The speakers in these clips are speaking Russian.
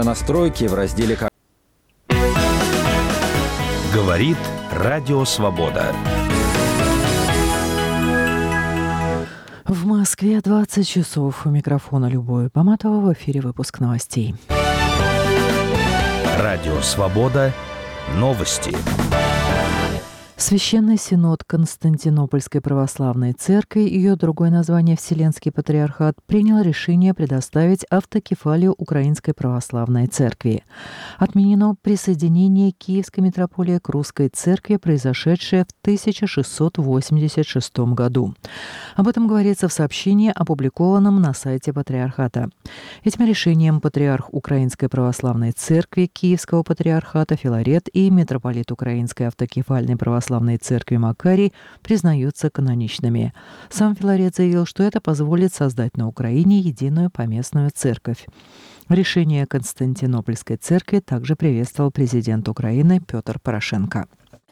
Настройки в разделе Говорит Радио Свобода. В Москве 20 часов. У микрофона Любовь Баматова. В эфире выпуск новостей. Радио Свобода. Новости. Священный Синод Константинопольской Православной Церкви, ее другое название Вселенский Патриархат, принял решение предоставить автокефалию Украинской Православной Церкви. Отменено присоединение Киевской митрополии к Русской Церкви, произошедшее в 1686 году. Об этом говорится в сообщении, опубликованном на сайте Патриархата. Этим решением патриарх Украинской Православной Церкви Киевского Патриархата Филарет и митрополит Украинской автокефальной Православной Церкви Макарий признаются каноничными. Сам Филарет заявил, что это позволит создать на Украине единую поместную церковь. Решение Константинопольской церкви также приветствовал президент Украины Петр Порошенко.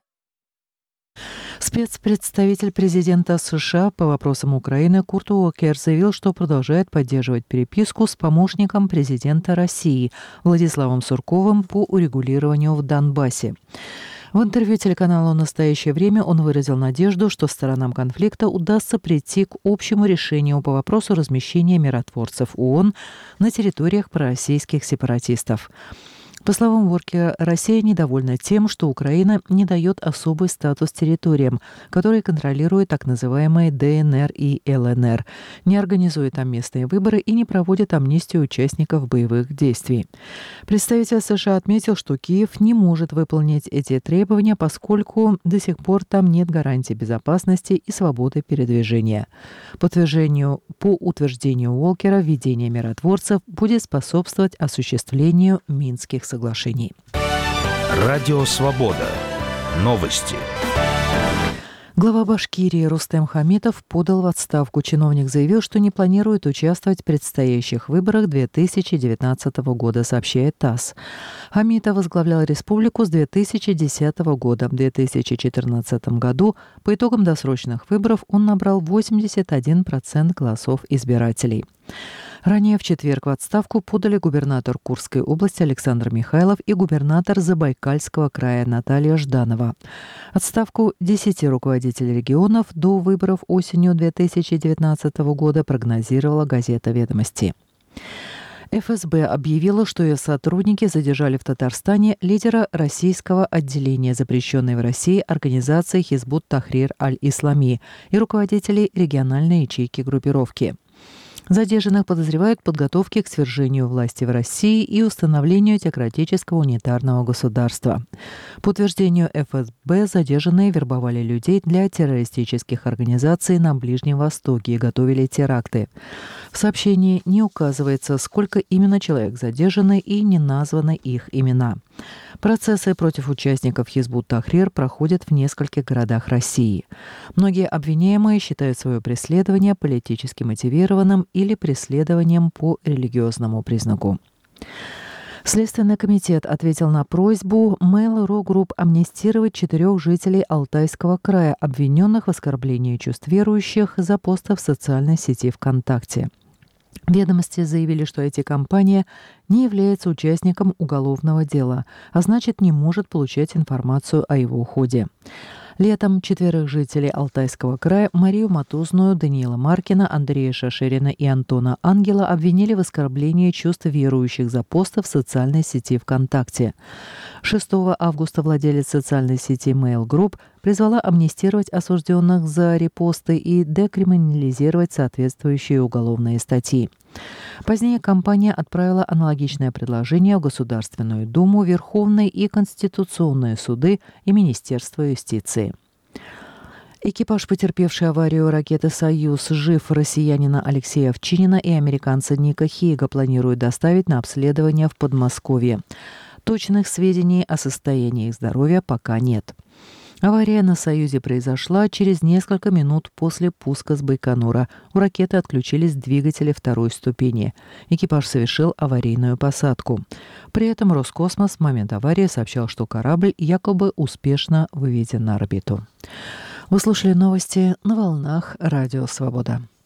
Спецпредставитель президента США по вопросам Украины Курт Уокер заявил, что продолжает поддерживать переписку с помощником президента России Владиславом Сурковым по урегулированию в Донбассе. В интервью телеканалу «Настоящее время» он выразил надежду, что сторонам конфликта удастся прийти к общему решению по вопросу размещения миротворцев ООН на территориях пророссийских сепаратистов. По словам Уокера, Россия недовольна тем, что Украина не дает особый статус территориям, которые контролируют так называемые ДНР и ЛНР, не организует там местные выборы и не проводит амнистию участников боевых действий. Представитель США отметил, что Киев не может выполнить эти требования, поскольку до сих пор там нет гарантий безопасности и свободы передвижения. По утверждению Уокера, введение миротворцев будет способствовать осуществлению Минских соглашений. Радио Свобода. Новости. Глава Башкирии Рустем Хамитов подал в отставку. Чиновник заявил, что не планирует участвовать в предстоящих выборах 2019 года, сообщает ТАСС. Хамитов возглавлял республику с 2010 года. В 2014 году по итогам досрочных выборов он набрал 81% голосов избирателей. Ранее в четверг в отставку подали губернатор Курской области Александр Михайлов и губернатор Забайкальского края Наталья Жданова. Отставку 10 руководителей регионов до выборов осенью 2019 года прогнозировала газета «Ведомости». ФСБ объявила, что ее сотрудники задержали в Татарстане лидера российского отделения запрещенной в России организации Хизбут Тахрир Аль-Ислами и руководителей региональной ячейки группировки. Задержанных подозревают в подготовке к свержению власти в России и установлению теократического унитарного государства. По утверждению ФСБ, задержанные вербовали людей для террористических организаций на Ближнем Востоке и готовили теракты. В сообщении не указывается, сколько именно человек задержаны и не названы их имена. Процессы против участников Хизбут Тахрир проходят в нескольких городах России. Многие обвиняемые считают свое преследование политически мотивированным или преследованием по религиозному признаку. Следственный комитет ответил на просьбу Mail.ru Group амнистировать 4 жителей Алтайского края, обвиненных в оскорблении чувств верующих за посты в социальной сети ВКонтакте. Ведомости заявили, что IT-компания не является участником уголовного дела, а значит, не может получать информацию о его ходе. Летом 4 жителей Алтайского края Марию Матузную, Даниила Маркина, Андрея Шашерина и Антона Ангела обвинили в оскорблении чувств верующих за посты в социальной сети ВКонтакте. 6 августа владелец социальной сети Mail Group призвала амнистировать осужденных за репосты и декриминализировать соответствующие уголовные статьи. Позднее компания отправила аналогичное предложение в Государственную Думу, Верховный и Конституционные суды и Министерство юстиции. Экипаж, потерпевший аварию ракеты «Союз», жив россиянина Алексея Овчинина и американца Ника Хейга планируют доставить на обследование в Подмосковье. Точных сведений о состоянии их здоровья пока нет. Авария на «Союзе» произошла через несколько минут после пуска с Байконура. У ракеты отключились двигатели второй ступени. Экипаж совершил аварийную посадку. При этом Роскосмос в момент аварии сообщал, что корабль якобы успешно выведен на орбиту. Вы слушали новости на волнах Радио Свобода.